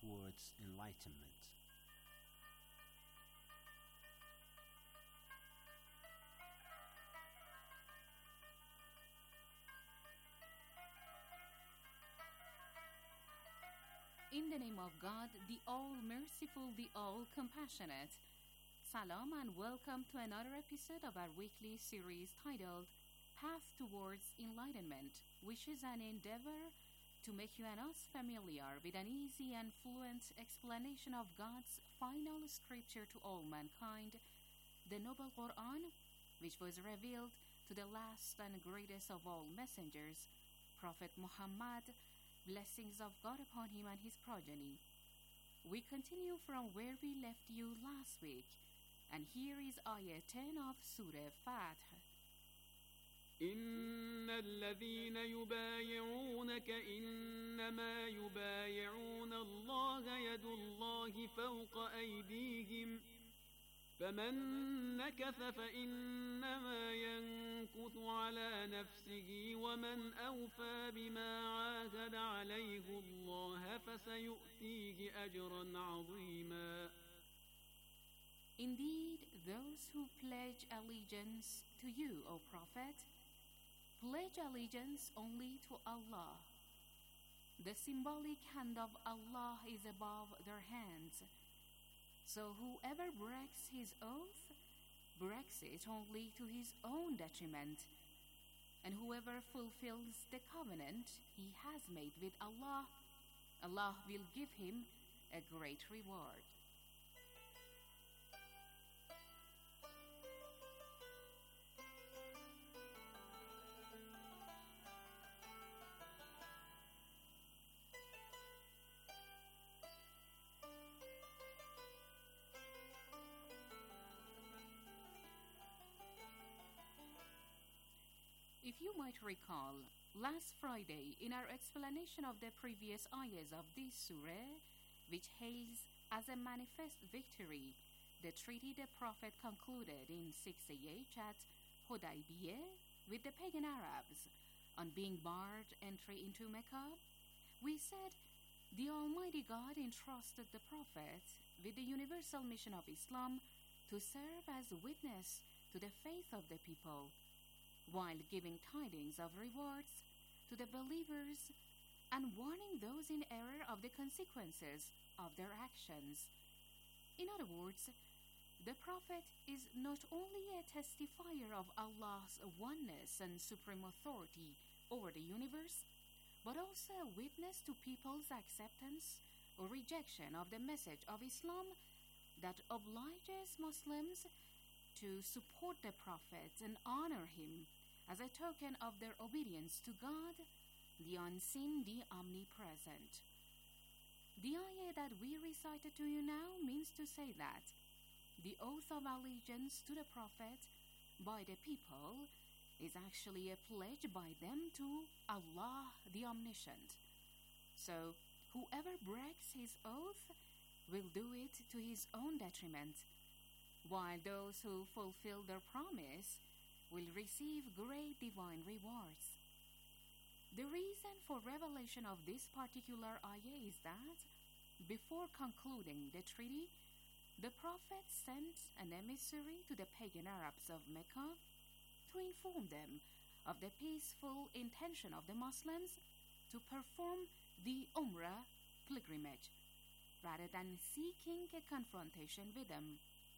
towards enlightenment. In the name of God, the All-Merciful, the All-Compassionate. Salam and welcome to another episode of our weekly series titled Path Towards Enlightenment, which is an endeavor to make you and us familiar with an easy and fluent explanation of God's final scripture to all mankind, the Noble Quran, which was revealed to the last and greatest of all messengers, Prophet Muhammad, blessings of God upon him and his progeny. We continue from where we left you last week, and here is Ayah 10 of Surah Fath. إن الذين يبايعونك إنما يبايعون الله يد الله فوق أيديهم فمن نكث فإنما ينكث على نفسه ومن أوفى بما عاهد عليه الله فسيؤتيه أجرا عظيما. Indeed, those who pledge allegiance to you, O Prophet, pledge allegiance only to Allah. The symbolic hand of Allah is above their hands. So whoever breaks his oath, breaks it only to his own detriment. And whoever fulfills the covenant he has made with Allah, Allah will give him a great reward. If you might recall, last Friday in our explanation of the previous ayahs of this surah, which hails as a manifest victory the treaty the Prophet concluded in 6AH at Hudaybiyah with the pagan Arabs on being barred entry into Mecca, we said the Almighty God entrusted the Prophet with the universal mission of Islam to serve as witness to the faith of the people, while giving tidings of rewards to the believers and warning those in error of the consequences of their actions. In other words, the Prophet is not only a testifier of Allah's oneness and supreme authority over the universe, but also a witness to people's acceptance or rejection of the message of Islam that obliges Muslims to support the Prophet and honor him as a token of their obedience to God, the unseen, the omnipresent. The ayah that we recited to you now means to say that the oath of allegiance to the Prophet by the people is actually a pledge by them to Allah, the Omniscient. So, whoever breaks his oath will do it to his own detriment, while those who fulfill their promise will receive great divine rewards. The reason for revelation of this particular ayah is that, before concluding the treaty, the Prophet sent an emissary to the pagan Arabs of Mecca to inform them of the peaceful intention of the Muslims to perform the Umrah pilgrimage, rather than seeking a confrontation with them.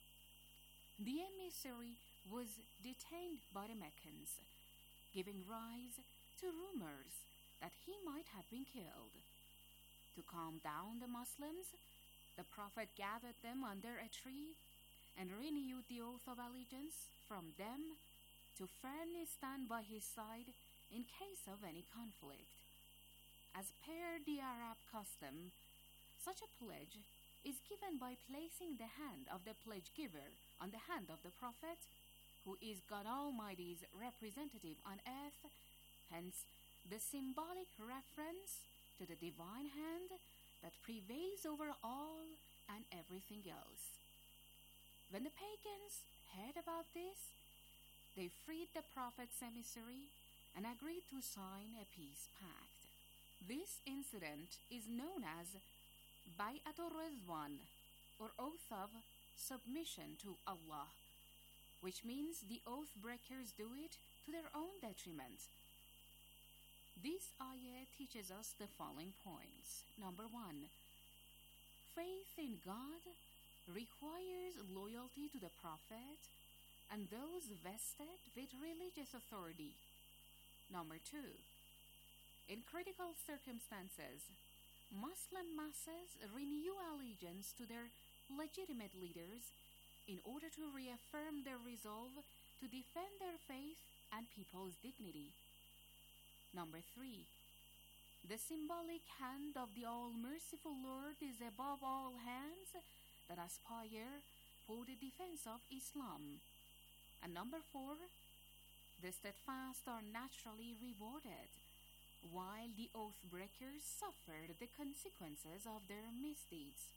The emissary was detained by the Meccans, giving rise to rumors that he might have been killed. To calm down the Muslims, the Prophet gathered them under a tree and renewed the oath of allegiance from them to firmly stand by his side in case of any conflict. As per the Arab custom, such a pledge is given by placing the hand of the pledge giver on the hand of the Prophet, who is God Almighty's representative on earth, hence the symbolic reference to the divine hand that prevails over all and everything else. When the pagans heard about this, they freed the Prophet's emissary and agreed to sign a peace pact. This incident is known as Bay'atul Rizwan, or oath of submission to Allah, which means the oath breakers do it to their own detriment. This ayah teaches us the following points. Number 1, faith in God requires loyalty to the Prophet and those vested with religious authority. Number 2, in critical circumstances, Muslim masses renew allegiance to their legitimate leaders in order to reaffirm their resolve to defend their faith and people's dignity. Number 3, the symbolic hand of the all-merciful Lord is above all hands that aspire for the defense of Islam. And number 4, the steadfast are naturally rewarded, while the oath breakers suffer the consequences of their misdeeds.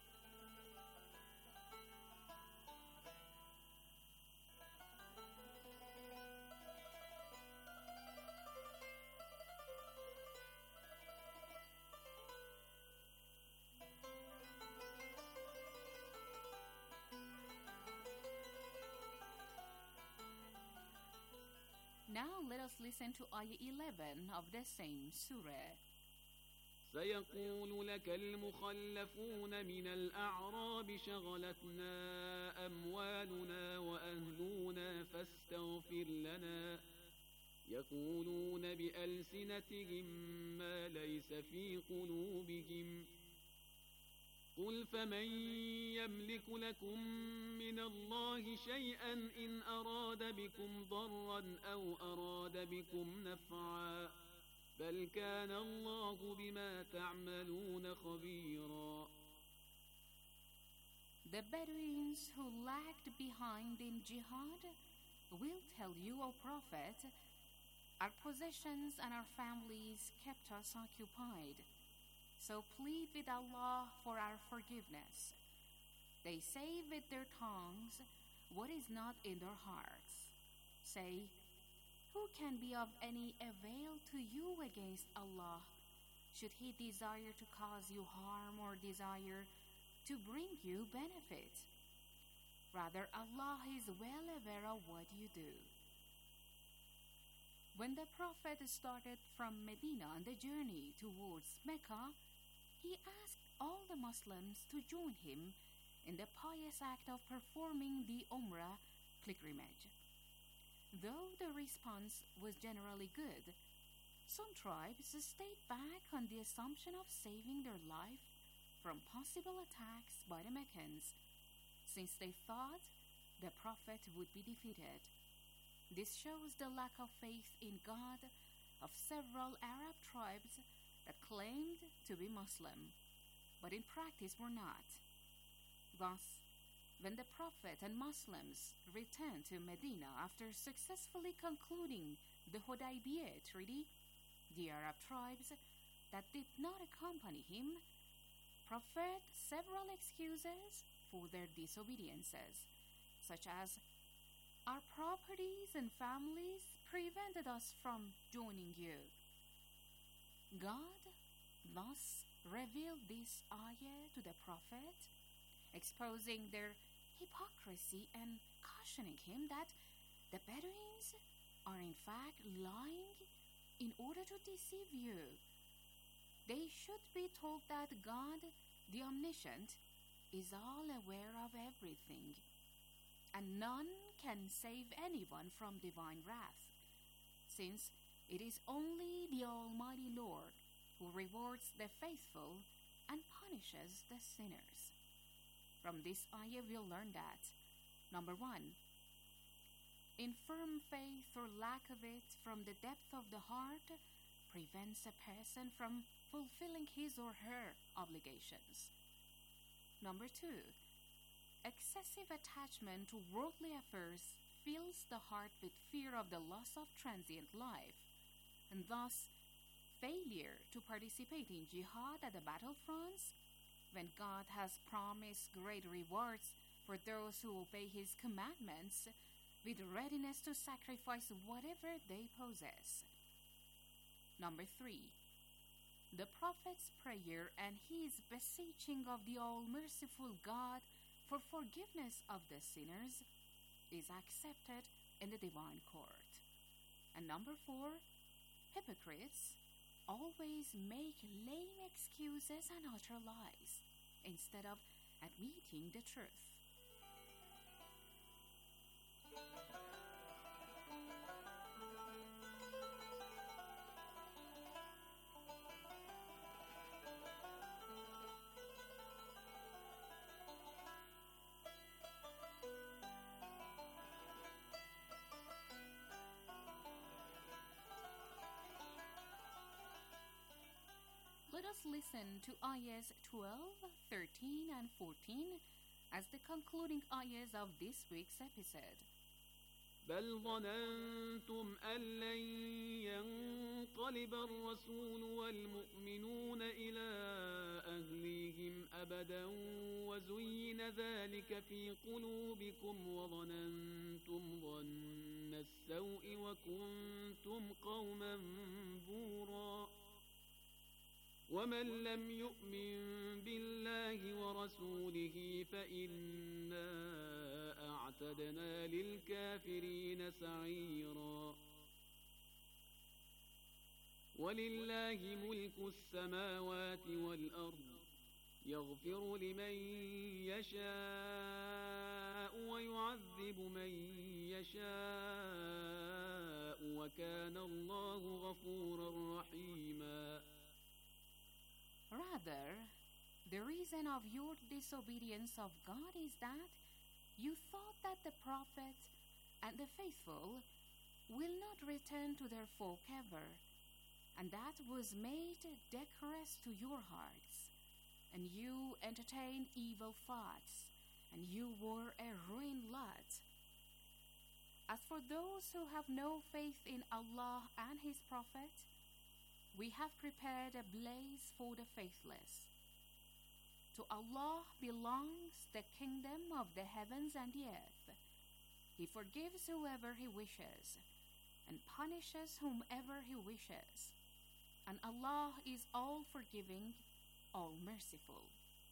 Now let us listen to Ayah 11 of the same surah. سيقول لك المخلفون من الأعراب شغلتنا أموالنا وأهلنا فاستغفر لنا يقولون بألسنتهم ما ليس في قلوبهم قل فمن يملك لكم من الله شيئا إن أراد بكم ضرا أو أراد بكم نفعا بل كان الله بما تعملون خبيرا. The Bedouins who lagged behind in jihad will tell you, O Prophet, our possessions and our families kept us occupied, so plead with Allah for our forgiveness. They say with their tongues what is not in their hearts. Say, who can be of any avail to you against Allah, should He desire to cause you harm or desire to bring you benefit? Rather, Allah is well aware of what you do. When the Prophet started from Medina on the journey towards Mecca, he asked all the Muslims to join him in the pious act of performing the Umrah pilgrimage. Though the response was generally good, some tribes stayed back on the assumption of saving their life from possible attacks by the Meccans, since they thought the Prophet would be defeated. This shows the lack of faith in God of several Arab tribes that claimed to be Muslim, but in practice were not. Thus, when the Prophet and Muslims returned to Medina after successfully concluding the Hudaybiyah Treaty, the Arab tribes that did not accompany him proffered several excuses for their disobediences, such as, our properties and families prevented us from joining you. God thus revealed this ayah to the Prophet, exposing their hypocrisy and cautioning him that the Bedouins are in fact lying in order to deceive you. They should be told that God, the Omniscient, is all aware of everything, and none can save anyone from divine wrath, since it is only the Almighty Lord who rewards the faithful and punishes the sinners. From this ayah we'll learn that, number 1, infirm faith or lack of it from the depth of the heart prevents a person from fulfilling his or her obligations. Number 2, excessive attachment to worldly affairs fills the heart with fear of the loss of transient life, and thus failure to participate in jihad at the battlefronts, when God has promised great rewards for those who obey His commandments, with readiness to sacrifice whatever they possess. Number 3, The prophet's prayer and his beseeching of the all-merciful God for forgiveness of the sinners is accepted in the divine court. And number 4, hypocrites always make lame excuses and utter lies instead of admitting the truth. Let us listen to ayahs 12, 13, and 14 as the concluding ayahs of this week's episode. بل ظننتم أن لن ينقلب الرسول والمؤمنون إلى أهليهم أبدا وزين ذلك في قلوبكم وظننتم ظن السوء وكنتم قوما بورا ومن لم يؤمن بالله ورسوله فإنا أعتدنا للكافرين سعيرا ولله ملك السماوات والأرض يغفر لمن يشاء ويعذب من يشاء وكان الله غفورا رحيما. Rather, the reason of your disobedience of God is that you thought that the prophet and the faithful will not return to their folk ever, and that was made decorous to your hearts, and you entertained evil thoughts, and you were a ruined lot. As for those who have no faith in Allah and His Prophet, we have prepared a blaze for the faithless. To Allah belongs the kingdom of the heavens and the earth. He forgives whoever He wishes and punishes whomever He wishes. And Allah is all-forgiving, all-merciful.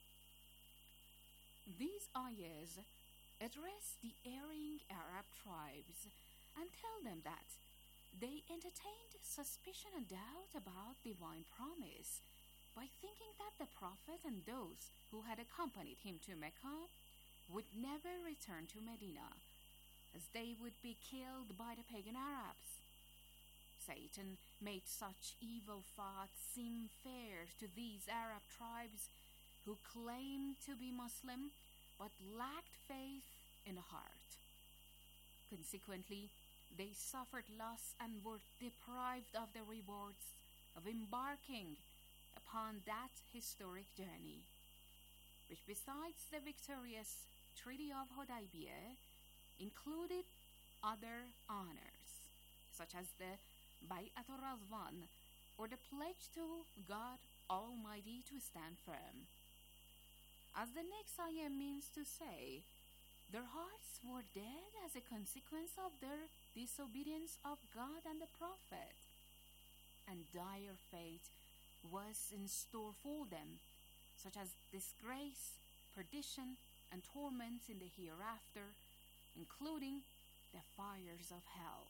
These ayahs address the erring Arab tribes and tell them that they entertained suspicion and doubt about divine promise by thinking that the Prophet and those who had accompanied him to Mecca would never return to Medina, as they would be killed by the pagan Arabs. Satan made such evil thoughts seem fair to these Arab tribes who claimed to be Muslim but lacked faith in the heart. Consequently, they suffered loss and were deprived of the rewards of embarking upon that historic journey, which besides the victorious Treaty of Hudaybiyah included other honors, such as the Bay'atul Razwan, or the pledge to God Almighty to stand firm. As the next ayah means to say, their hearts were dead as a consequence of their disobedience of God and the Prophet, and dire fate was in store for them, such as disgrace, perdition, and torments in the hereafter, including the fires of hell.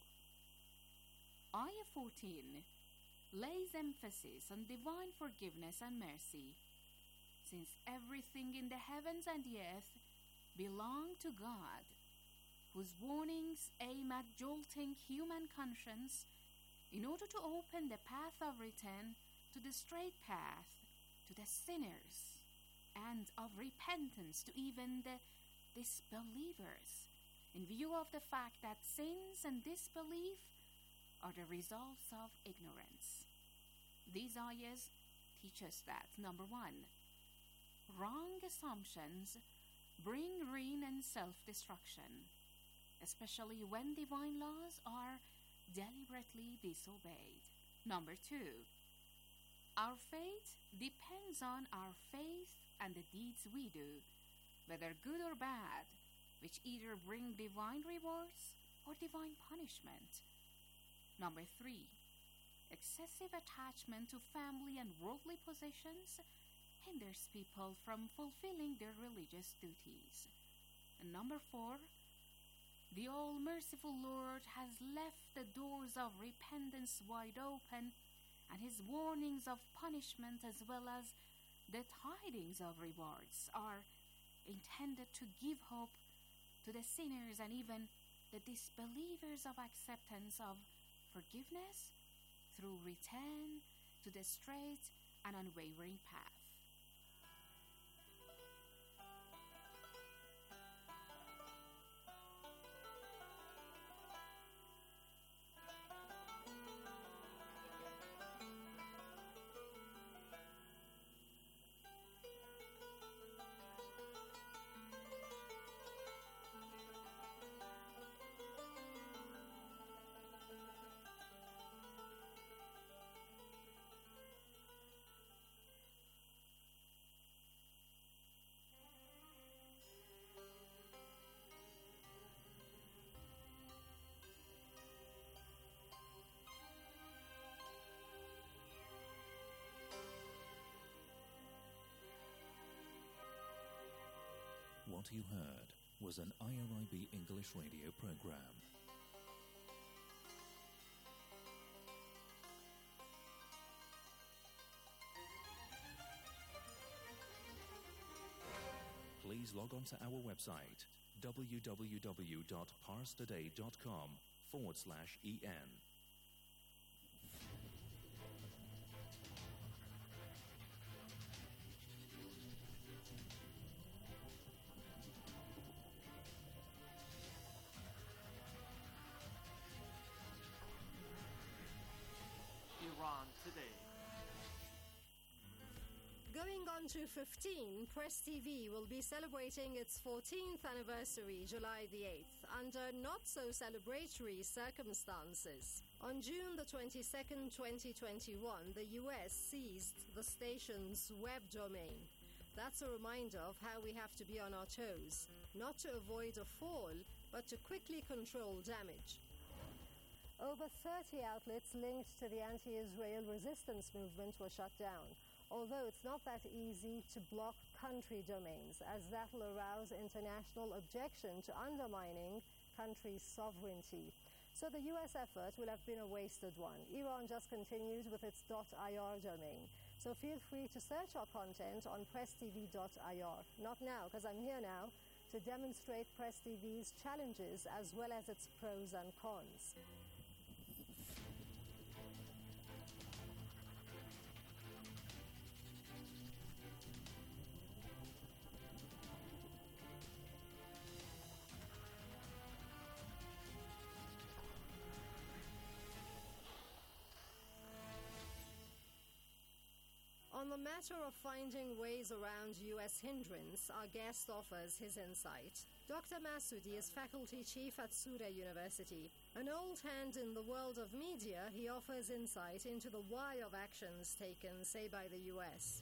Ayah 14 lays emphasis on divine forgiveness and mercy, since everything in the heavens and the earth belong to God, whose warnings aim at jolting human conscience in order to open the path of return to the straight path to the sinners, and of repentance to even the disbelievers, in view of the fact that sins and disbelief are the results of ignorance. These ayahs teach us that, number 1, wrong assumptions bring ruin and self-destruction, especially when divine laws are deliberately disobeyed. Number 2, our fate depends on our faith and the deeds we do, whether good or bad, which either bring divine rewards or divine punishment. Number 3, excessive attachment to family and worldly possessions hinders people from fulfilling their religious duties. And number 4, the all-merciful Lord has left the doors of repentance wide open, and his warnings of punishment as well as the tidings of rewards are intended to give hope to the sinners and even the disbelievers of acceptance of forgiveness through return to the straight and unwavering path. What you heard was an IRIB English radio program. Please log on to our website www.parstoday.com/en. Iran Today. Going on to 15, Press TV will be celebrating its 14th anniversary July the 8th under not-so-celebratory circumstances. On June the 22nd, 2021, the US seized the station's web domain. That's a reminder of how we have to be on our toes, not to avoid a fall, but to quickly control damage. Over 30 outlets linked to the anti-Israel resistance movement were shut down, although it's not that easy to block country domains, as that will arouse international objection to undermining countries' sovereignty. So the US effort will have been a wasted one. Iran just continues with its .ir domain. So feel free to search our content on presstv.ir. Not now, because I'm here now to demonstrate Press TV's challenges as well as its pros and cons. On the matter of finding ways around U.S. hindrance, our guest offers his insight. Dr. Masudi is faculty chief at Surrey University. An old hand in the world of media, he offers insight into the why of actions taken, say, by the U.S.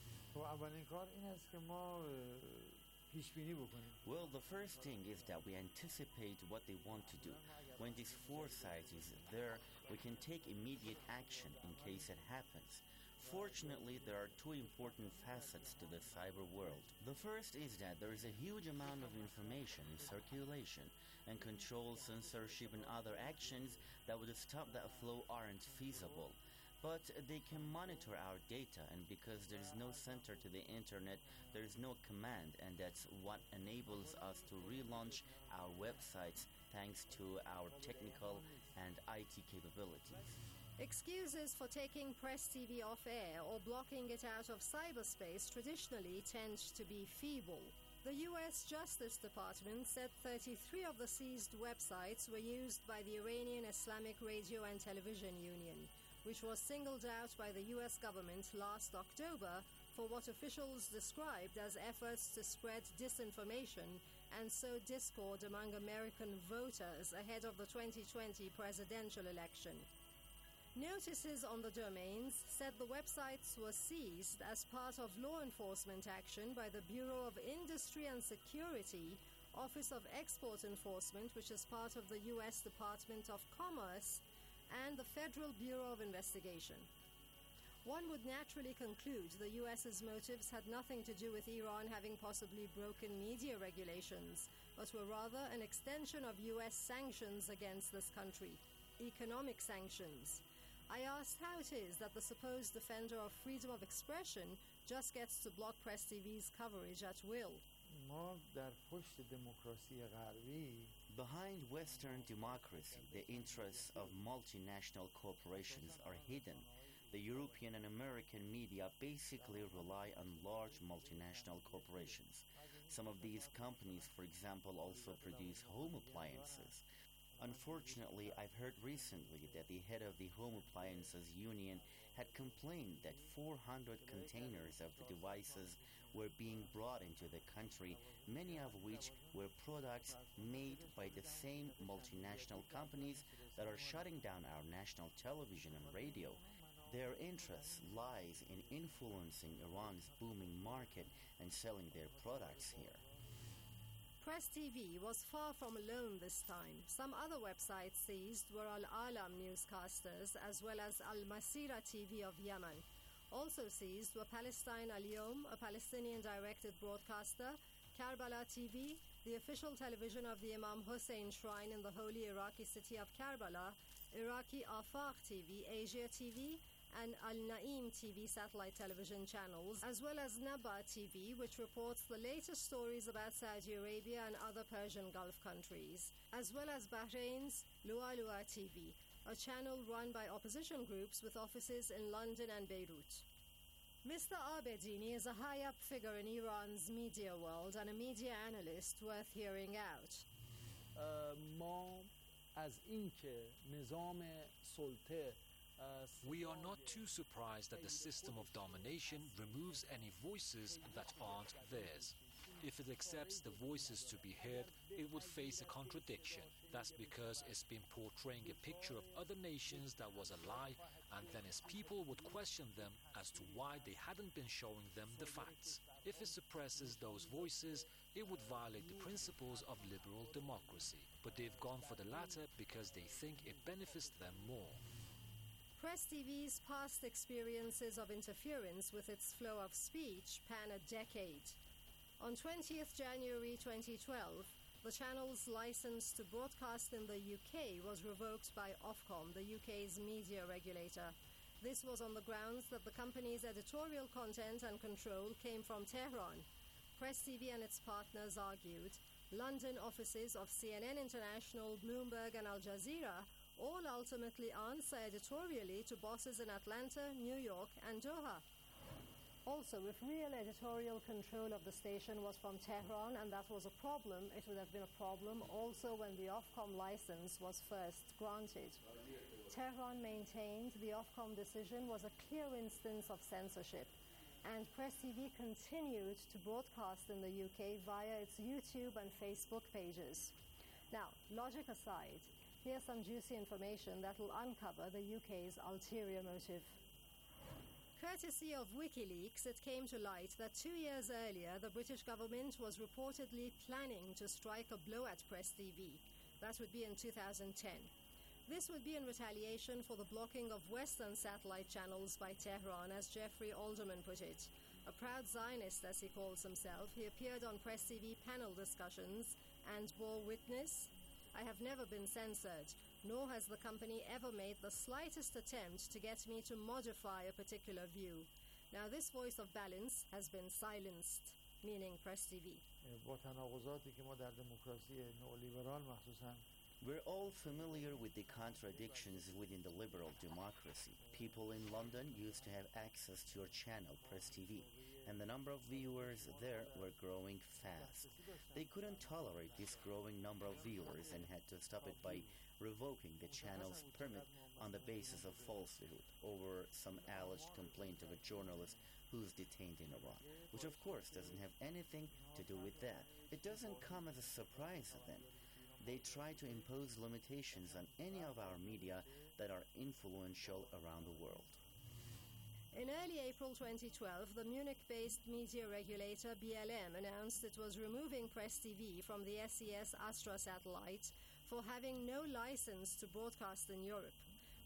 Well, the first thing is that we anticipate what they want to do. When this foresight is there, we can take immediate action in case it happens. Fortunately, there are two important facets to the cyber world. The first is that there is a huge amount of information in circulation, and control, censorship, and other actions that would stop that flow aren't feasible. But they can monitor our data, and because there is no center to the internet, there is no command, and that's what enables us to relaunch our websites thanks to our technical and IT capabilities. Excuses for taking Press TV off air or blocking it out of cyberspace traditionally tend to be feeble. The U.S. Justice Department said 33 of the seized websites were used by the Iranian Islamic Radio and Television Union, which was singled out by the U.S. government last October for what officials described as efforts to spread disinformation and sow discord among American voters ahead of the 2020 presidential election. Notices on the domains said the websites were seized as part of law enforcement action by the Bureau of Industry and Security, Office of Export Enforcement, which is part of the U.S. Department of Commerce, and the Federal Bureau of Investigation. One would naturally conclude the US's motives had nothing to do with Iran having possibly broken media regulations, but were rather an extension of US sanctions against this country, economic sanctions. I asked how it is that the supposed defender of freedom of expression just gets to block Press TV's coverage at will. ما در پشت دموکراسی غربی Behind Western democracy, the interests of multinational corporations are hidden. The European and American media basically rely on large multinational corporations. Some of these companies, for example, also produce home appliances. Unfortunately, I've heard recently that the head of the Home Appliances Union had complained that 400 containers of the devices were being brought into the country, many of which were products made by the same multinational companies that are shutting down our national television and radio. Their interest lies in influencing Iran's booming market and selling their products here. Press TV was far from alone this time. Some other websites seized were Al-Alam newscasters as well as Al-Masira TV of Yemen. Also seized were Palestine Al-Yom, a Palestinian-directed broadcaster, Karbala TV, the official television of the Imam Hussein Shrine in the holy Iraqi city of Karbala, Iraqi Afaq TV, Asia TV, and Al-Naim TV satellite television channels, as well as Naba TV, which reports the latest stories about Saudi Arabia and other Persian Gulf countries, as well as Bahrain's Lualua TV, a channel run by opposition groups with offices in London and Beirut. Mr. Abedini is a high-up figure in Iran's media world and a media analyst worth hearing out. ما از اینکه نظام سلطه We are not too surprised that the system of domination removes any voices that aren't theirs. If it accepts the voices to be heard, it would face a contradiction. That's because it's been portraying a picture of other nations that was a lie, and then its people would question them as to why they hadn't been showing them the facts. If it suppresses those voices, it would violate the principles of liberal democracy. But they've gone for the latter because they think it benefits them more. Press TV's past experiences of interference with its flow of speech span a decade. On 20th January 2012, the channel's license to broadcast in the UK was revoked by Ofcom, the UK's media regulator. This was on the grounds that the company's editorial content and control came from Tehran. Press TV and its partners argued London offices of CNN International, Bloomberg and Al Jazeera all ultimately answer editorially to bosses in Atlanta, New York, and Doha. Also, if real editorial control of the station was from Tehran and that was a problem, it would have been a problem also when the Ofcom license was first granted. Tehran maintained the Ofcom decision was a clear instance of censorship, and Press TV continued to broadcast in the UK via its YouTube and Facebook pages. Now, logic aside, here's some juicy information that will uncover the UK's ulterior motive. Courtesy of WikiLeaks, it came to light that 2 years earlier, the British government was reportedly planning to strike a blow at Press TV. That would be in 2010. This would be in retaliation for the blocking of Western satellite channels by Tehran, as Jeffrey Alderman put it. A proud Zionist, as he calls himself, he appeared on Press TV panel discussions and bore witness, "I have never been censored, nor has the company ever made the slightest attempt to get me to modify a particular view." Now, this voice of balance has been silenced, meaning Press TV. با تناقضاتی که ما در دموکراسی نئولیبرال مخصوصاً We're all familiar with the contradictions within the liberal democracy. People in London used to have access to your channel, Press TV, and the number of viewers there were growing fast. They couldn't tolerate this growing number of viewers and had to stop it by revoking the channel's permit on the basis of falsehood over some alleged complaint of a journalist who's detained in Iran, which of course doesn't have anything to do with that. It doesn't come as a surprise then. They try to impose limitations on any of our media that are influential around the world. In early April 2012, the Munich-based media regulator BLM announced it was removing Press TV from the SES Astra satellite for having no license to broadcast in Europe.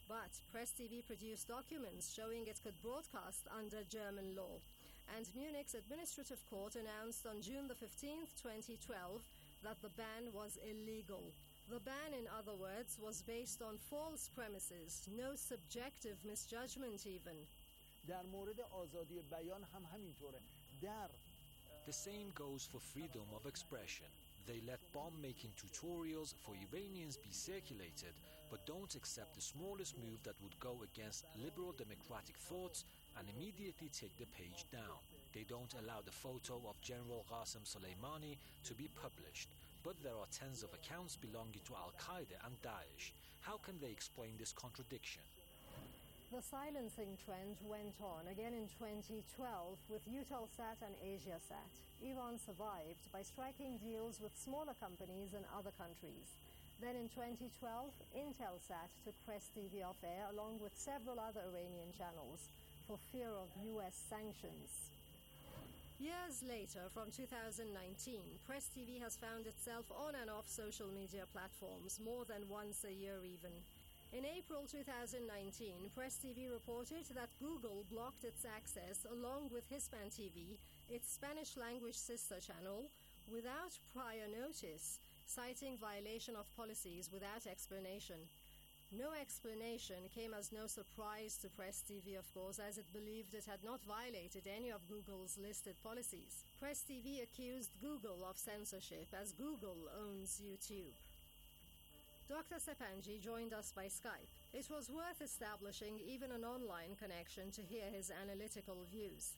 But Press TV produced documents showing it could broadcast under German law. And Munich's administrative court announced on June the 15th, 2012, that the ban was illegal. The ban, in other words, was based on false premises, no subjective misjudgment even. در مورد آزادی بیان هم همینطوره. The same goes for freedom of expression. They let bomb-making tutorials for Iranians be circulated, but don't accept the smallest move that would go against liberal democratic thoughts and immediately take the page down. They don't allow the photo of General Qasem Soleimani to be published, but there are tens of accounts belonging to Al-Qaeda and Daesh. How can they explain this contradiction? The silencing trend went on again in 2012 with Eutelsat and Asiasat. Iran survived by striking deals with smaller companies in other countries. Then in 2012, Intelsat took Press TV off air along with several other Iranian channels for fear of US sanctions. Years later, from 2019, Press TV has found itself on and off social media platforms more than once a year even. In April 2019, Press TV reported that Google blocked its access along with Hispan TV, its Spanish-language sister channel, without prior notice, citing violation of policies without explanation. No explanation came as no surprise to Press TV, of course, as it believed it had not violated any of Google's listed policies. Press TV accused Google of censorship as Google owns YouTube. Dr. Sepanji joined us by Skype. It was worth establishing even an online connection to hear his analytical views.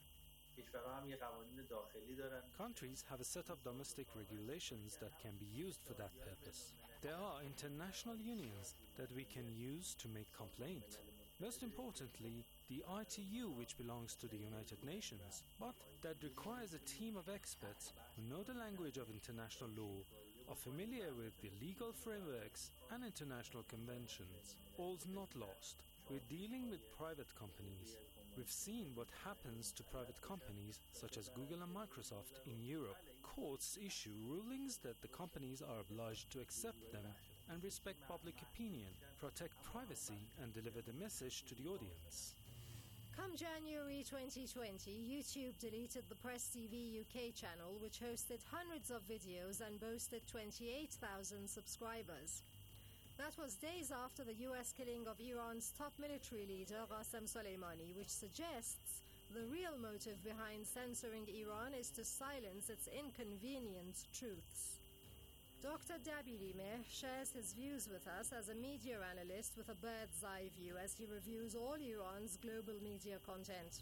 Countries have a set of domestic regulations that can be used for that purpose. There are international unions that we can use to make complaint. Most importantly, the ITU, which belongs to the United Nations, but that requires a team of experts who know the language of international law, are familiar with the legal frameworks and international conventions. All's not lost. We're dealing with private companies. We've seen what happens to private companies such as Google and Microsoft in Europe. Courts issue rulings that the companies are obliged to accept them and respect public opinion, protect privacy, and deliver the message to the audience. Come January 2020, YouTube deleted the Press TV UK channel, which hosted hundreds of videos and boasted 28,000 subscribers. That was days after the US killing of Iran's top military leader, Qasem Soleimani, which suggests the real motive behind censoring Iran is to silence its inconvenient truths. Dr. Dabirimeh shares his views with us as a media analyst with a bird's eye view as he reviews all Iran's global media content.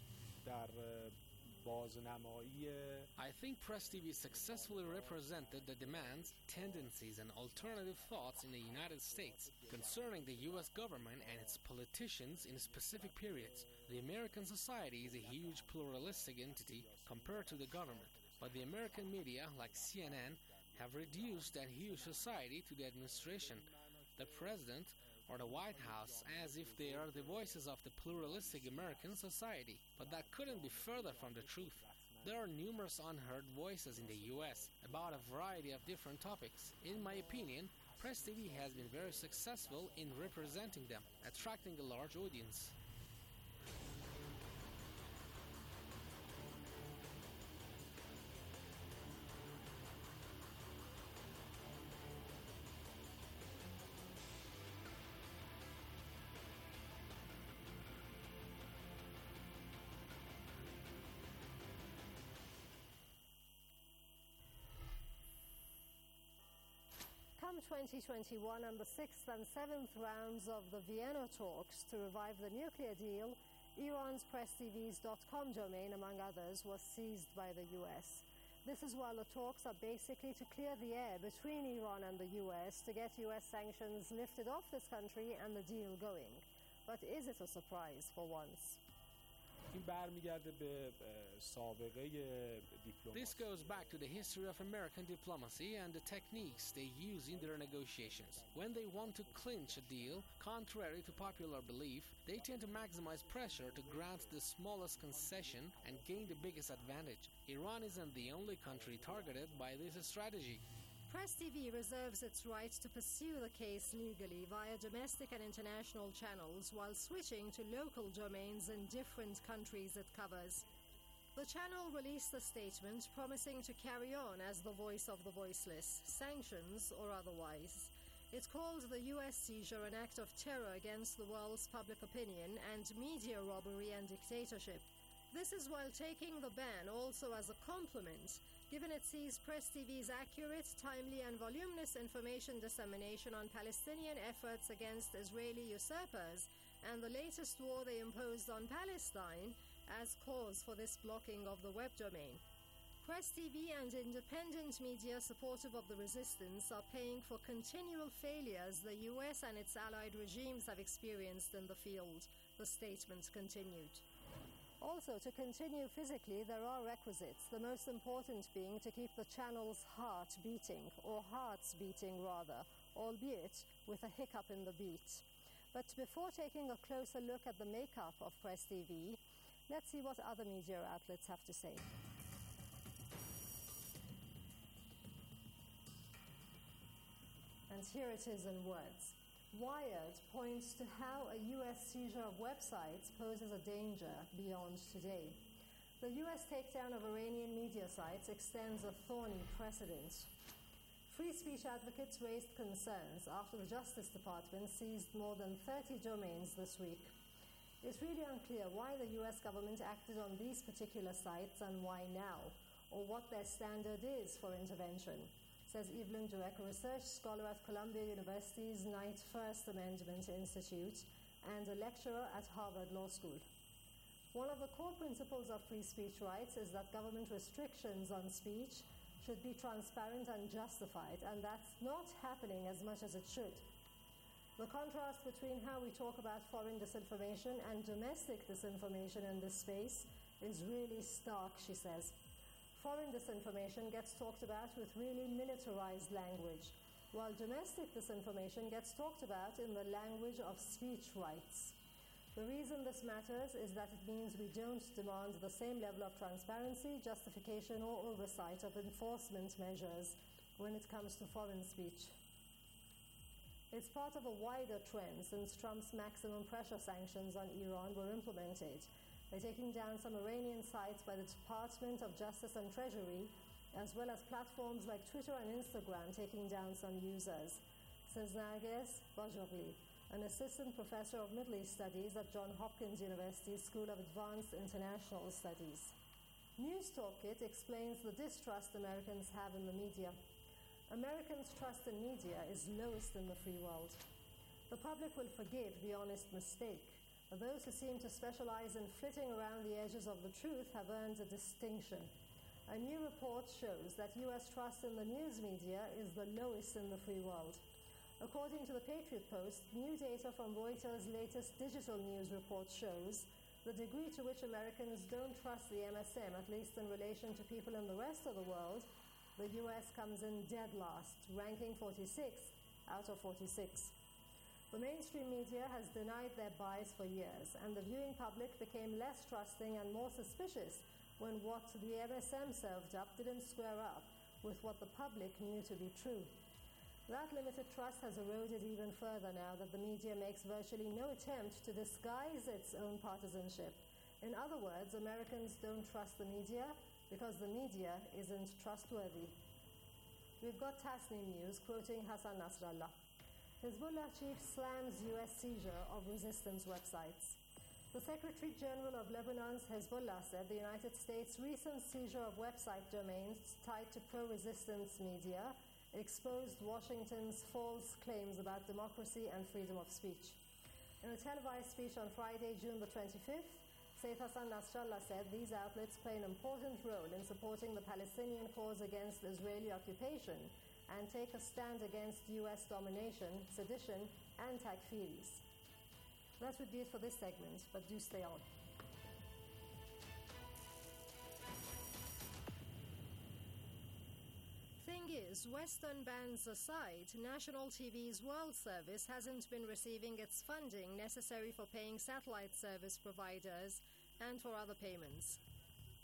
I think Press TV successfully represented the demands, tendencies, and alternative thoughts in the United States concerning the U.S. government and its politicians in specific periods. The American society is a huge pluralistic entity compared to the government, but the American media, like CNN, have reduced that huge society to the administration, the president, or the White House, as if they are the voices of the pluralistic American society. But that couldn't be further from the truth. There are numerous unheard voices in the U.S. about a variety of different topics. In my opinion, Press TV has been very successful in representing them, attracting a large audience. Come 2021 and the 6th and 7th rounds of the Vienna talks to revive the nuclear deal, Iran's PressTVs.com domain, among others, was seized by the US. This is while the talks are basically to clear the air between Iran and the US to get US sanctions lifted off this country and the deal going. But is it a surprise for once? This goes back to the history of American diplomacy and the techniques they use in their negotiations. When they want to clinch a deal, contrary to popular belief, they tend to maximize pressure to grant the smallest concession and gain the biggest advantage. Iran isn't the only country targeted by this strategy. Press TV reserves its right to pursue the case legally via domestic and international channels while switching to local domains in different countries it covers. The channel released a statement promising to carry on as the voice of the voiceless, sanctions or otherwise. It called the U.S. seizure an act of terror against the world's public opinion and media robbery and dictatorship. This is while taking the ban also as a compliment, given it sees Press TV's accurate, timely and voluminous information dissemination on Palestinian efforts against Israeli usurpers and the latest war they imposed on Palestine as cause for this blocking of the web domain. Press TV and independent media supportive of the resistance are paying for continual failures the US and its allied regimes have experienced in the field, the statement continued. Also, to continue physically, there are requisites, the most important being to keep the channel's heart beating, or hearts beating rather, albeit with a hiccup in the beat. But before taking a closer look at the makeup of Press TV, let's see what other media outlets have to say. And here it is in words. Wired points to how a U.S. seizure of websites poses a danger beyond today. The U.S. takedown of Iranian media sites extends a thorny precedent. Free speech advocates raised concerns after the Justice Department seized more than 30 domains this week. It's really unclear why the U.S. government acted on these particular sites and why now, or what their standard is for intervention, says Evelyn Dweck, a research scholar at Columbia University's Knight First Amendment Institute and a lecturer at Harvard Law School. One of the core principles of free speech rights is that government restrictions on speech should be transparent and justified, and that's not happening as much as it should. The contrast between how we talk about foreign disinformation and domestic disinformation in this space is really stark, she says. Foreign disinformation gets talked about with really militarized language, while domestic disinformation gets talked about in the language of speech rights. The reason this matters is that it means we don't demand the same level of transparency, justification, or oversight of enforcement measures when it comes to foreign speech. It's part of a wider trend since Trump's maximum pressure sanctions on Iran were implemented, by taking down some Iranian sites by the Department of Justice and Treasury, as well as platforms like Twitter and Instagram taking down some users, says Narges Bajogli, an assistant professor of Middle East Studies at Johns Hopkins University School of Advanced International Studies. News Toolkit explains the distrust Americans have in the media. Americans' trust in media is lowest in the free world. The public will forgive the honest mistake, but those who seem to specialize in flitting around the edges of the truth have earned a distinction. A new report shows that U.S. trust in the news media is the lowest in the free world. According to the Patriot Post, new data from Reuters' latest digital news report shows the degree to which Americans don't trust the MSM, at least in relation to people in the rest of the world. The U.S. comes in dead last, ranking 46th out of 46. The mainstream media has denied their bias for years, and the viewing public became less trusting and more suspicious when what the MSM served up didn't square up with what the public knew to be true. That limited trust has eroded even further now that the media makes virtually no attempt to disguise its own partisanship. In other words, Americans don't trust the media because the media isn't trustworthy. We've got Tasnim News quoting Hassan Nasrallah. Hezbollah chief slams U.S. seizure of resistance websites. The Secretary General of Lebanon's Hezbollah said the United States' recent seizure of website domains tied to pro-resistance media exposed Washington's false claims about democracy and freedom of speech. In a televised speech on Friday, June the 25th, Saif Hassan Nasrallah said these outlets play an important role in supporting the Palestinian cause against Israeli occupation and take a stand against U.S. domination, sedition, and takfiris. That would be it for this segment, but do stay on. Thing is, Western bans aside, national TV's World Service hasn't been receiving its funding necessary for paying satellite service providers and for other payments.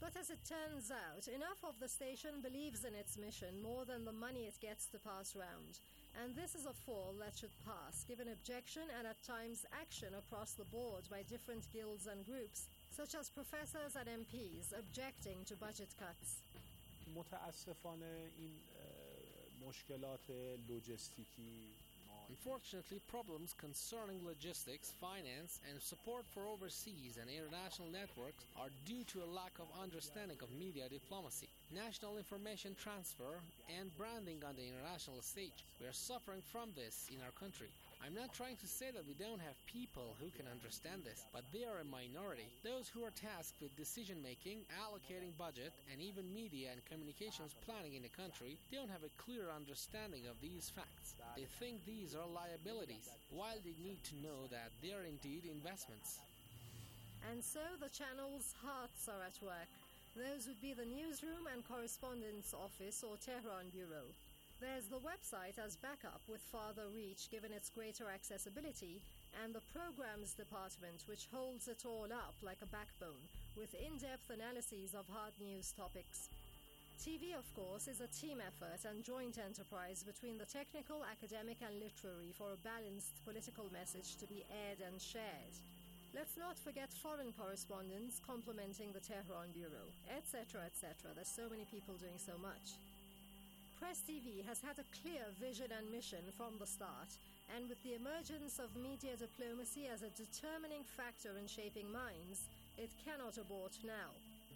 But as it turns out, enough of the station believes in its mission more than the money it gets to pass round. And this is a fall that should pass, given objection and at times action across the board by different guilds and groups, such as professors and MPs objecting to budget cuts. متاسفانه این مشکلات لوجستیکی Unfortunately, problems concerning logistics, finance, and support for overseas and international networks are due to a lack of understanding of media diplomacy, national information transfer, and branding on the international stage. We are suffering from this in our country. I'm not trying to say that we don't have people who can understand this, but they are a minority. Those who are tasked with decision-making, allocating budget, and even media and communications planning in the country don't have a clear understanding of these facts. They think these are liabilities, while they need to know that they are indeed investments. And so the channel's hearts are at work. Those would be the newsroom and correspondence office or Tehran bureau. There's the website as backup with farther reach given its greater accessibility, and the programs department which holds it all up like a backbone with in-depth analyses of hard news topics. TV, of course, is a team effort and joint enterprise between the technical, academic and literary for a balanced political message to be aired and shared. Let's not forget foreign correspondents complementing the Tehran bureau, etc., etc. There's so many people doing so much. Press TV has had a clear vision and mission from the start, and with the emergence of media diplomacy as a determining factor in shaping minds, it cannot abort now.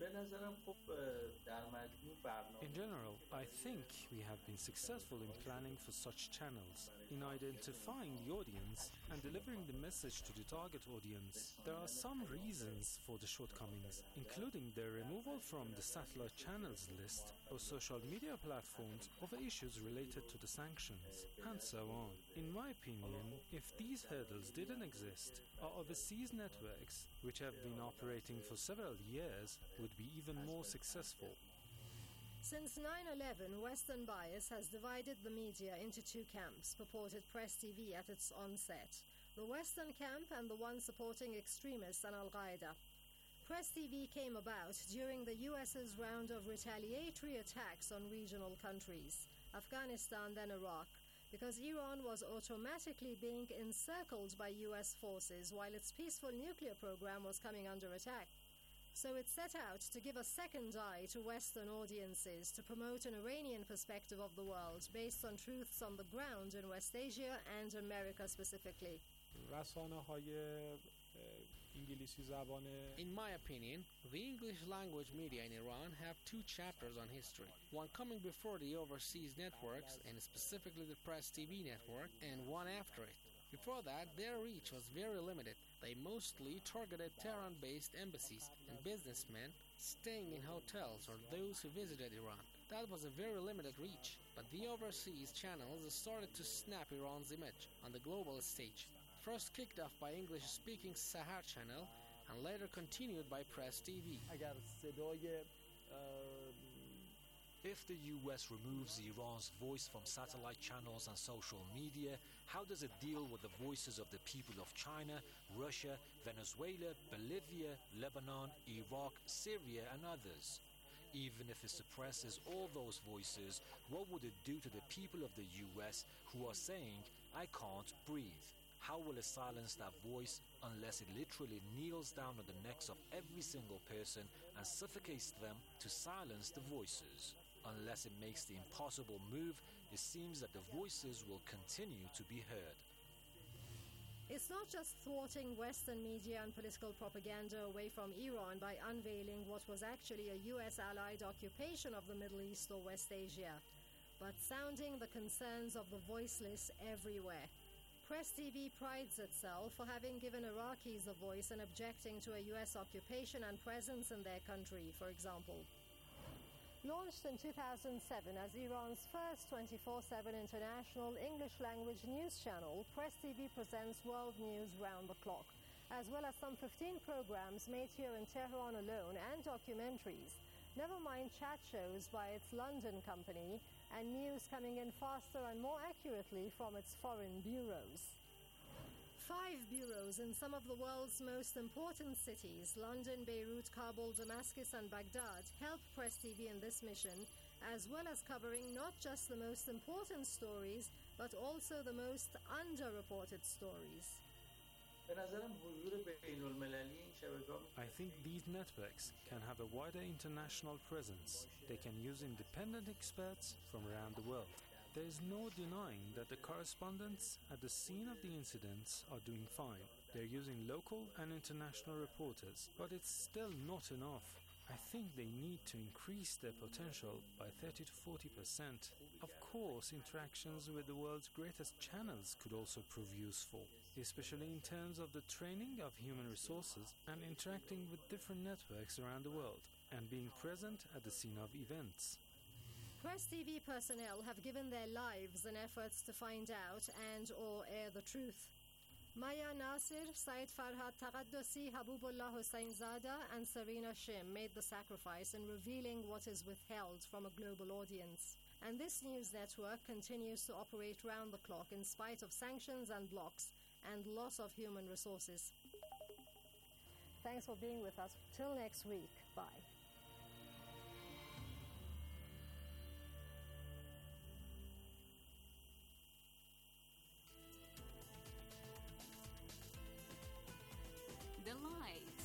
In general, I think we have been successful in planning for such channels, in identifying the audience and delivering the message to the target audience. There are some reasons for the shortcomings, including their removal from the satellite channels list or social media platforms over issues related to the sanctions, and so on. In my opinion, if these hurdles didn't exist, our overseas networks, which have been operating for several years, would be even more successful. Since 9/11, Western bias has divided the media into two camps, purported Press TV at its onset: the Western camp and the one supporting extremists and Al-Qaeda. Press TV came about during the US's round of retaliatory attacks on regional countries, Afghanistan then Iraq, because Iran was automatically being encircled by US forces while its peaceful nuclear program was coming under attack. So it set out to give a second eye to Western audiences to promote an Iranian perspective of the world based on truths on the ground in West Asia and America specifically. In my opinion, the English language media in Iran have two chapters on history, one coming before the overseas networks and specifically the Press TV network, and one after it. Before that, their reach was very limited. They mostly targeted Tehran-based embassies and businessmen staying in hotels or those who visited Iran. That was a very limited reach, but the overseas channels started to snap Iran's image on the global stage. First kicked off by English-speaking Sahar channel and later continued by Press TV. If the US removes Iran's voice from satellite channels and social media, how does it deal with the voices of the people of China, Russia, Venezuela, Bolivia, Lebanon, Iraq, Syria, and others? Even if it suppresses all those voices, what would it do to the people of the US who are saying, "I can't breathe"? How will it silence that voice unless it literally kneels down on the necks of every single person and suffocates them to silence the voices? Unless it makes the impossible move, it seems that the voices will continue to be heard. It's not just thwarting Western media and political propaganda away from Iran by unveiling what was actually a US allied occupation of the Middle East or West Asia, but sounding the concerns of the voiceless everywhere. Press TV prides itself for having given Iraqis a voice and objecting to a US occupation and presence in their country, for example. Launched in 2007 as Iran's first 24/7 international English-language news channel, Press TV presents world news round the clock, as well as some 15 programs made here in Tehran alone and documentaries, never mind chat shows by its London company, and news coming in faster and more accurately from its foreign bureaus. 5 bureaus in some of the world's most important cities, London, Beirut, Kabul, Damascus, and Baghdad, help Press TV in this mission, as well as covering not just the most important stories, but also the most underreported stories. I think these networks can have a wider international presence. They can use independent experts from around the world. There is no denying that the correspondents at the scene of the incidents are doing fine. They're using local and international reporters, but it's still not enough. I think they need to increase their potential by 30 to 40%. Of course, interactions with the world's greatest channels could also prove useful, especially in terms of the training of human resources and interacting with different networks around the world and being present at the scene of events. Press TV personnel have given their lives in efforts to find out and/or air the truth. Maya Nasir, Saeed Farhad Taqaddusi, Habubullah Hussainzada, and Serena Shim made the sacrifice in revealing what is withheld from a global audience. And this news network continues to operate round the clock in spite of sanctions and blocks and loss of human resources. Thanks for being with us. Till next week. Bye. The light.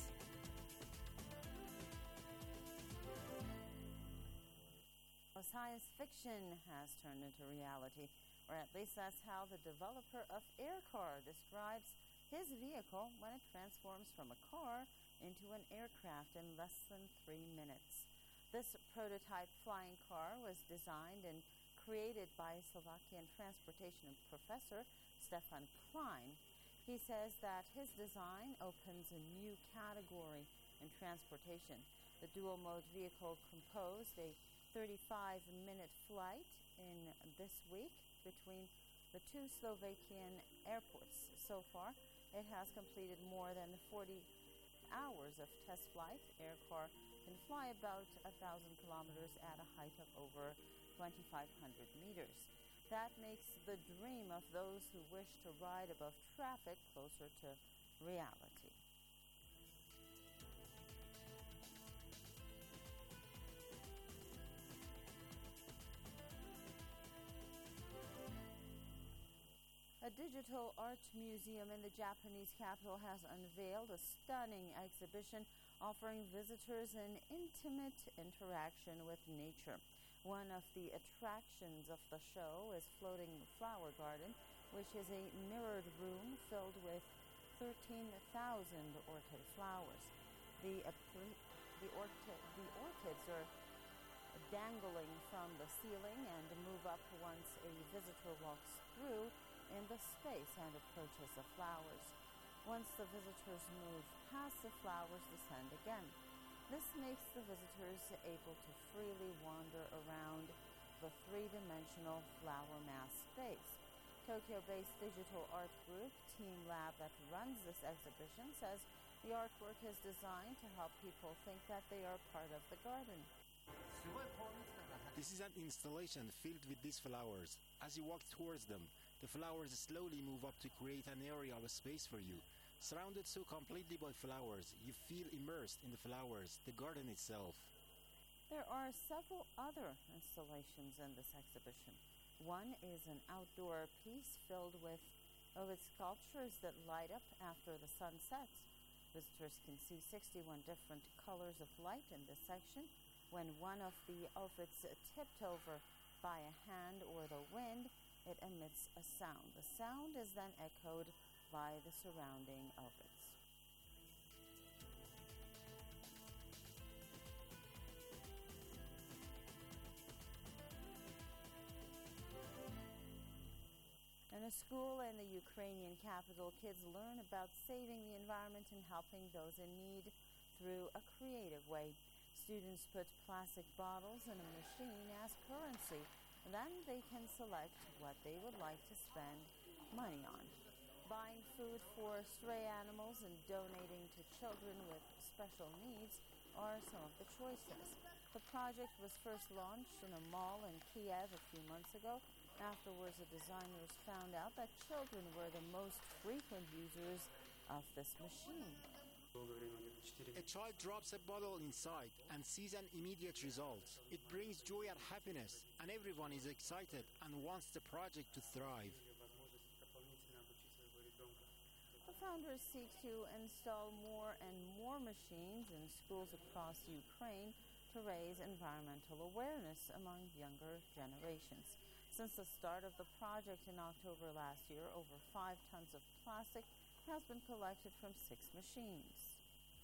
Well, science fiction has turned into reality, or at least that's how the developer of Aircar describes his vehicle when it transforms from a car into an aircraft in less than 3 minutes. This prototype flying car was designed and created by Slovakian transportation professor Stefan Klein. He says that his design opens a new category in transportation. The dual-mode vehicle composed a 35-minute flight in this week between the two Slovakian airports. So far, it has completed more than 40 hours of test flight. Aircar can fly about 1,000 kilometers at a height of over 2,500 meters. That makes the dream of those who wish to ride above traffic closer to reality. A digital art museum in the Japanese capital has unveiled a stunning exhibition offering visitors an intimate interaction with nature. One of the attractions of the show is Floating Flower Garden, which is a mirrored room filled with 13,000 orchid flowers. The orchids are dangling from the ceiling and move up once a visitor walks through in the space and approaches the flowers. Once the visitors move past, the flowers descend again. This makes the visitors able to freely wander around the three-dimensional flower mass space. Tokyo-based digital art group Team Lab that runs this exhibition says the artwork is designed to help people think that they are part of the garden. This is an installation filled with these flowers. As you walk towards them, the flowers slowly move up to create an area of space for you. Surrounded so completely by flowers, you feel immersed in the flowers, the garden itself. There are several other installations in this exhibition. One is an outdoor piece filled with sculptures that light up after the sun sets. Visitors can see 61 different colors of light in this section. When one of the ovids tipped over by a hand or the wind, it emits a sound. The sound is then echoed by the surrounding ovids. In a school in the Ukrainian capital, kids learn about saving the environment and helping those in need through a creative way. Students put plastic bottles in a machine as currency. Then they can select what they would like to spend money on. Buying food for stray animals and donating to children with special needs are some of the choices. The project was first launched in a mall in Kiev a few months ago. Afterwards, the designers found out that children were the most frequent users of this machine. A child drops a bottle inside and sees an immediate result. It brings joy and happiness, and everyone is excited and wants the project to thrive. The founders seek to install more and more machines in schools across Ukraine to raise environmental awareness among younger generations. Since the start of the project in October last year, over 5 tons of plastic has been collected from 6 machines.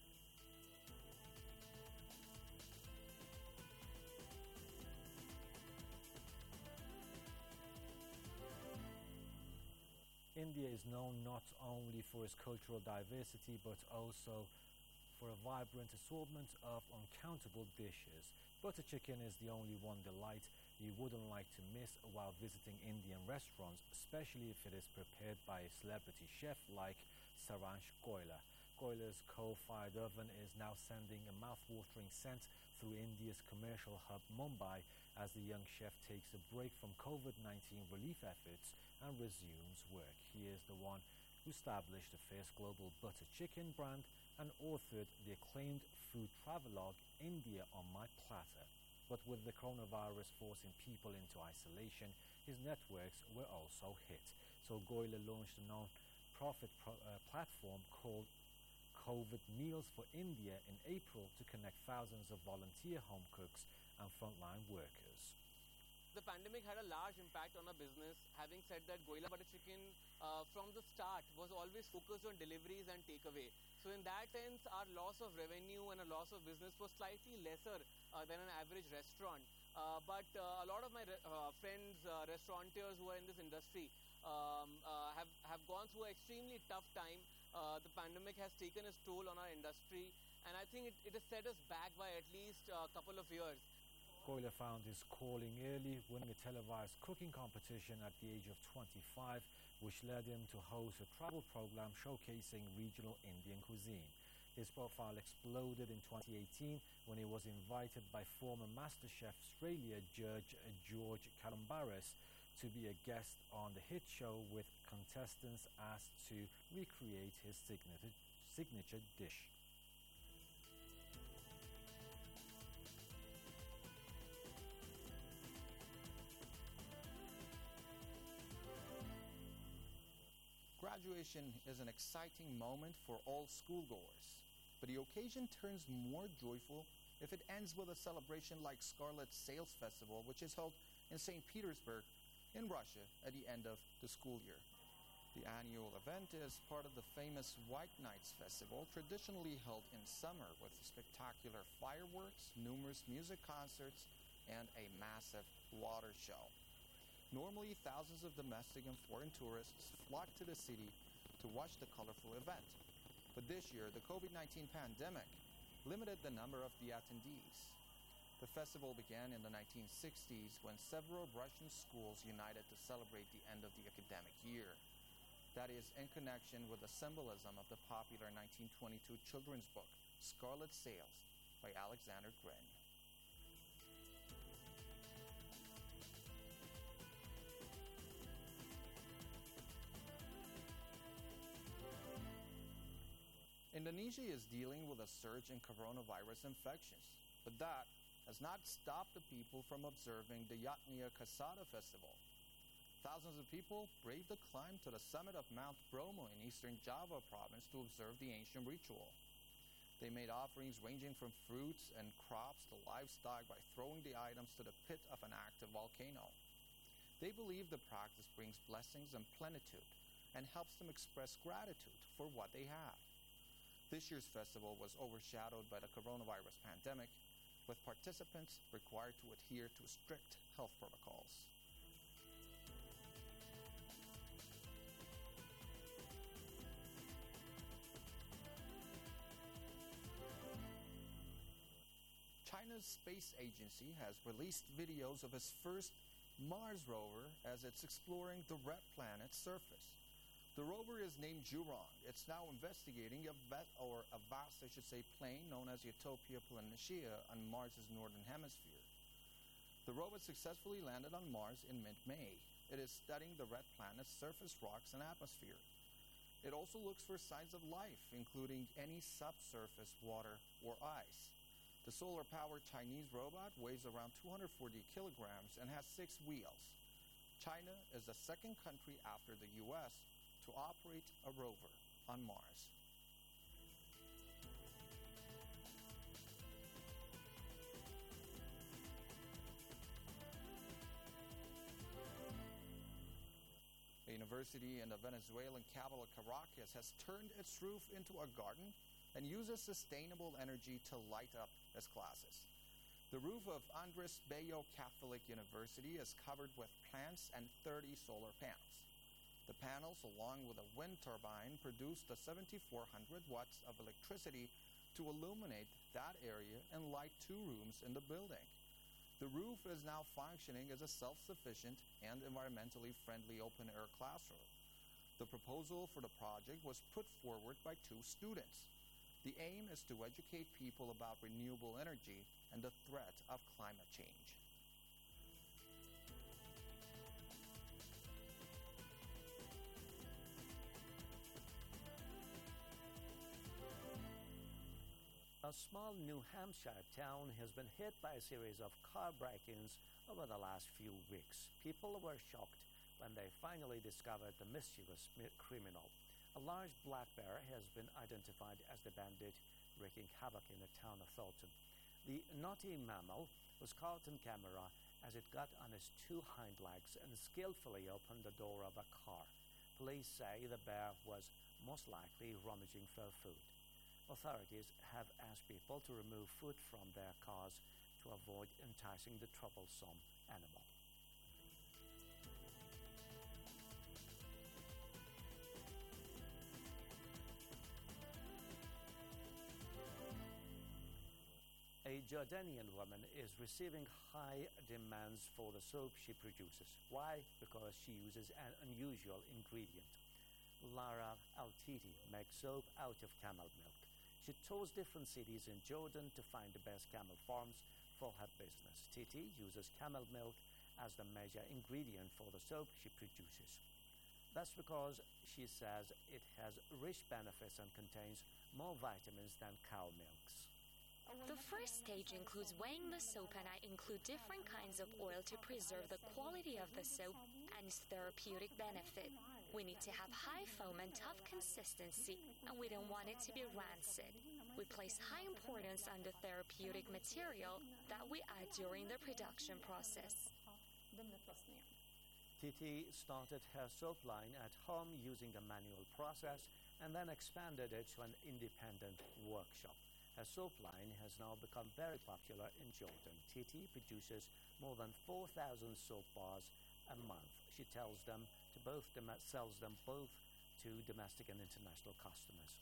India is known not only for its cultural diversity but also for a vibrant assortment of uncountable dishes. Butter chicken is the only one delight you wouldn't like to miss while visiting Indian restaurants, especially if it is prepared by a celebrity chef like Saransh Goyla. Goyla's coal-fired oven is now sending a mouth-watering scent through India's commercial hub Mumbai as the young chef takes a break from COVID-19 relief efforts and resumes work. He is the one who established the first global butter chicken brand and authored the acclaimed food travelogue India on My Platter. But with the coronavirus forcing people into isolation, his networks were also hit. So Goyla launched a non-profit platform called COVID Meals for India in April to connect thousands of volunteer home cooks and frontline workers. The pandemic had a large impact on our business. Having said that, Goyla Butter Chicken from the start was always focused on deliveries and takeaway. So in that sense, our loss of revenue and a loss of business was slightly lesser than an average restaurant. But a lot of my friends, restaurateurs who are in this industry have gone through an extremely tough time. The pandemic has taken its toll on our industry, and I think it has set us back by at least a couple of years. Goyla found his calling early, winning a televised cooking competition at the age of 25, which led him to host a travel program showcasing regional Indian cuisine. His profile exploded in 2018 when he was invited by former MasterChef Australia judge George Calombaris to be a guest on the hit show, with contestants asked to recreate his signature dish. Graduation is an exciting moment for all schoolgoers, but the occasion turns more joyful if it ends with a celebration like Scarlet Sales Festival, which is held in St. Petersburg in Russia at the end of the school year. The annual event is part of the famous White Nights Festival, traditionally held in summer with spectacular fireworks, numerous music concerts, and a massive water show. Normally, thousands of domestic and foreign tourists flock to the city to watch the colorful event. But this year, the COVID-19 pandemic limited the number of the attendees. The festival began in the 1960s when several Russian schools united to celebrate the end of the academic year. That is in connection with the symbolism of the popular 1922 children's book, Scarlet Sails, by Alexander Grin. Indonesia is dealing with a surge in coronavirus infections, but that has not stopped the people from observing the Yatnya Kasada Festival. Thousands of people braved the climb to the summit of Mount Bromo in eastern Java province to observe the ancient ritual. They made offerings ranging from fruits and crops to livestock by throwing the items to the pit of an active volcano. They believe the practice brings blessings and plenitude and helps them express gratitude for what they have. This year's festival was overshadowed by the coronavirus pandemic, with participants required to adhere to strict health protocols. China's space agency has released videos of its first Mars rover as it's exploring the red planet's surface. The rover is named Zhurong. It's now investigating a vast plane known as Utopia Planitia on Mars' northern hemisphere. The rover successfully landed on Mars in mid-May. it is studying the red planet's surface rocks and atmosphere. It also looks for signs of life, including any subsurface water or ice. The solar-powered Chinese robot weighs around 240 kilograms and has 6 wheels. China is the second country after the U.S. to operate a rover on Mars. A university in the Venezuelan capital Caracas has turned its roof into a garden and uses sustainable energy to light up its classes. The roof of Andres Bello Catholic University is covered with plants and 30 solar panels. The panels, along with a wind turbine, produce the 7,400 watts of electricity to illuminate that area and light 2 rooms in the building. The roof is now functioning as a self-sufficient and environmentally friendly open-air classroom. The proposal for the project was put forward by 2 students. The aim is to educate people about renewable energy and the threat of climate change. A small New Hampshire town has been hit by a series of car break-ins over the last few weeks. People were shocked when they finally discovered the mischievous criminal. A large black bear has been identified as the bandit wreaking havoc in the town of Thornton. The naughty mammal was caught on camera as it got on its 2 hind legs and skillfully opened the door of a car. Police say the bear was most likely rummaging for food. Authorities have asked people to remove food from their cars to avoid enticing the troublesome animal. A Jordanian woman is receiving high demands for the soap she produces. Why? Because she uses an unusual ingredient. Lara Al-Titi makes soap out of camel milk. She tours different cities in Jordan to find the best camel farms for her business. Titi uses camel milk as the major ingredient for the soap she produces. That's because she says it has rich benefits and contains more vitamins than cow milks. The first stage includes weighing the soap, and I include different kinds of oil to preserve the quality of the soap and its therapeutic benefit. We need to have high foam and tough consistency, and we don't want it to be rancid. We place high importance on the therapeutic material that we add during the production process. Titi started her soap line at home using a manual process and then expanded it to an independent workshop. Her soap line has now become very popular in Jordan. Titi produces more than 4,000 soap bars a month. She sells them both to domestic and international customers.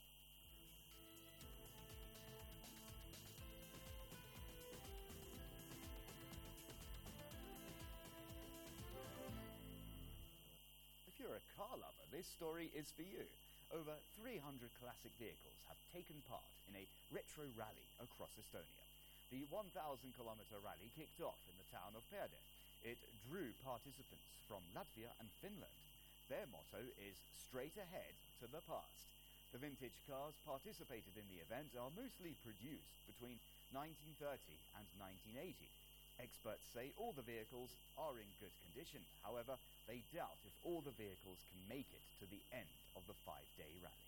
If you're a car lover, this story is for you. Over 300 classic vehicles have taken part in a retro rally across Estonia. The 1,000-kilometer rally kicked off in the town of Pärnu. It drew participants from Latvia and Finland. Their motto is straight ahead to the past. The vintage cars participated in the event are mostly produced between 1930 and 1980. Experts say all the vehicles are in good condition. However, they doubt if all the vehicles can make it to the end of the 5-day rally.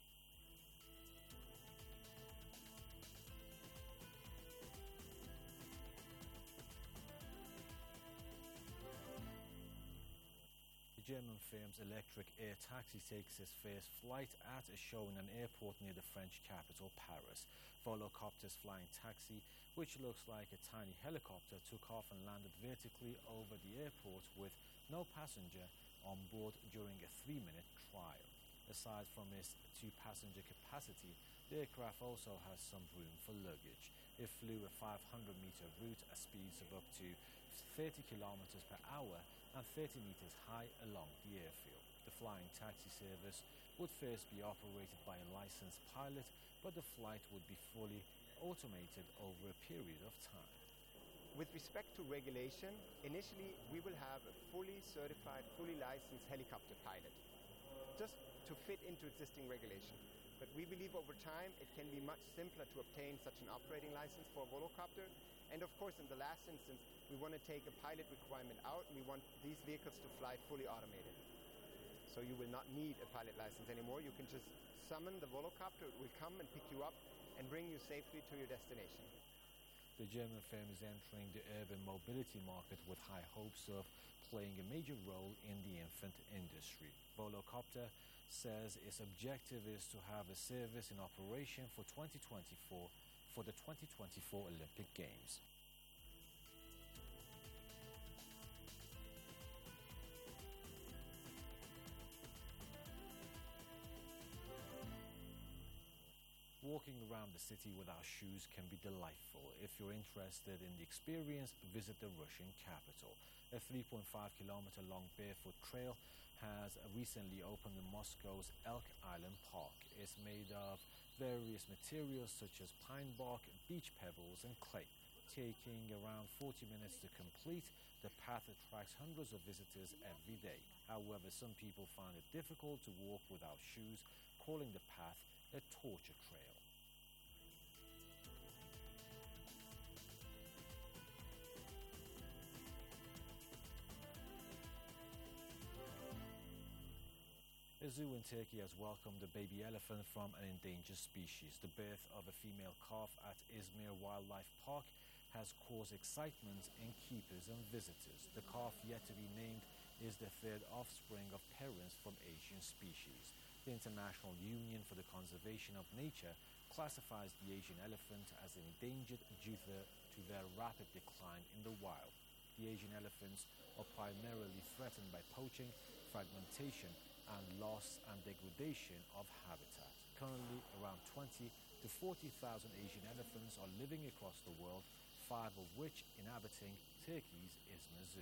The German firm's electric air taxi takes its first flight at a show in an airport near the French capital, Paris. Volocopter's flying taxi, which looks like a tiny helicopter, took off and landed vertically over the airport with no passenger on board during a 3-minute trial. Aside from its 2-passenger capacity, the aircraft also has some room for luggage. It flew a 500-meter route at speeds of up to 30 kilometers per hour and 30 meters high along the airfield. The flying taxi service would first be operated by a licensed pilot, but the flight would be fully automated over a period of time. With respect to regulation, initially we will have a fully certified, fully licensed helicopter pilot, just to fit into existing regulation. But we believe over time it can be much simpler to obtain such an operating license for a volocopter. And of course, in the last instance, we want to take a pilot requirement out, and we want these vehicles to fly fully automated. So you will not need a pilot license anymore. You can just summon the volocopter, it will come and pick you up and bring you safely to your destination. The German firm is entering the urban mobility market with high hopes of playing a major role in the infant industry. Volocopter says its objective is to have a service in operation for 2024 for the 2024 Olympic Games. Walking around the city without shoes can be delightful. If you're interested in the experience, visit the Russian capital. A 3.5-kilometer long barefoot trail has recently opened in Moscow's Elk Island Park. It's made of various materials such as pine bark, beach pebbles and clay. Taking around 40 minutes to complete, the path attracts hundreds of visitors every day. However, some people find it difficult to walk without shoes, calling the path a torture trail. A zoo in Turkey has welcomed a baby elephant from an endangered species. The birth of a female calf at Izmir Wildlife Park has caused excitement in keepers and visitors. The calf, yet to be named, is the third offspring of parents from Asian species. The International Union for the Conservation of Nature classifies the Asian elephant as endangered due to their rapid decline in the wild. The Asian elephants are primarily threatened by poaching, fragmentation, and loss and degradation of habitat. Currently, around 20 to 40,000 Asian elephants are living across the world, 5 of which inhabiting Turkey's Izmir Zoo.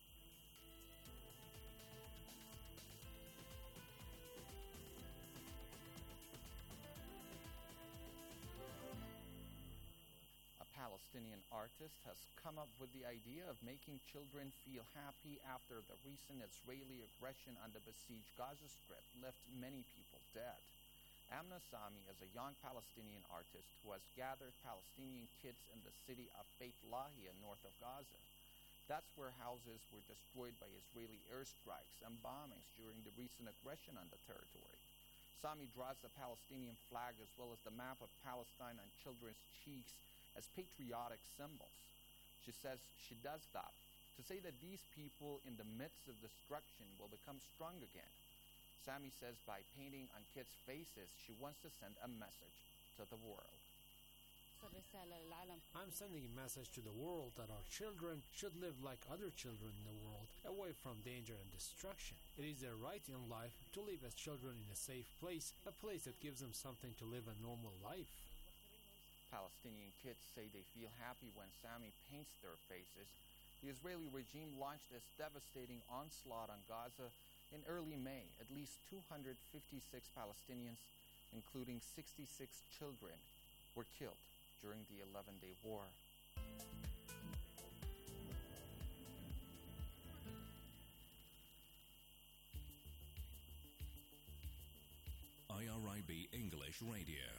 Palestinian artist has come up with the idea of making children feel happy after the recent Israeli aggression on the besieged Gaza Strip left many people dead. Amna Sami is a young Palestinian artist who has gathered Palestinian kids in the city of Beit Lahia north of Gaza. That's where houses were destroyed by Israeli airstrikes and bombings during the recent aggression on the territory. Sami draws the Palestinian flag as well as the map of Palestine on children's cheeks as patriotic symbols. She says she does that to say that these people in the midst of destruction will become strong again. Sami says by painting on kids' faces, she wants to send a message to the world. I'm sending a message to the world that our children should live like other children in the world, away from danger and destruction. It is their right in life to live as children in a safe place, a place that gives them something to live a normal life. Palestinian kids say they feel happy when Sami paints their faces. The Israeli regime launched its devastating onslaught on Gaza in early May. At least 256 Palestinians, including 66 children, were killed during the 11-day war. IRIB English Radio.